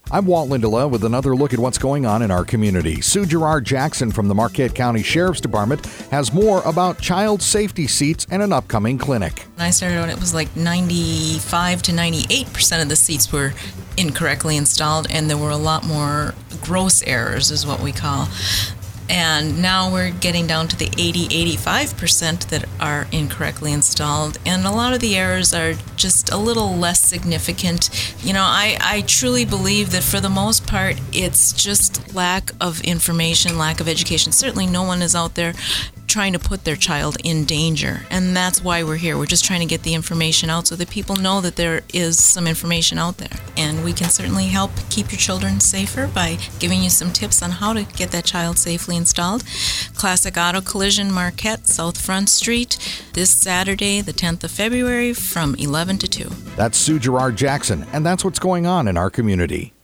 I'm Walt Lindela with another look at what's going on in our community. Sue Gerard Jackson from the Marquette County Sheriff's Department has more about child safety seats and an upcoming clinic. When I started out, it was like 95 to 98% of the seats were incorrectly installed, and there were a lot more gross errors, is what we call. And now we're getting down to the 80-85% that are incorrectly installed. And a lot of the errors are just a little less significant. You know, I truly believe that for the most part, it's just lack of information, lack of education. Certainly no one is out there trying to put their child in danger. And that's why we're here. We're just trying to get the information out so that people know that there is some information out there. And we can certainly help keep your children safer by giving you some tips on how to get that child safely installed. Classic Auto Collision, Marquette, South Front Street, this Saturday, the 10th of February, from 11 to 2. That's Sue Gerard Jackson, and that's what's going on in our community.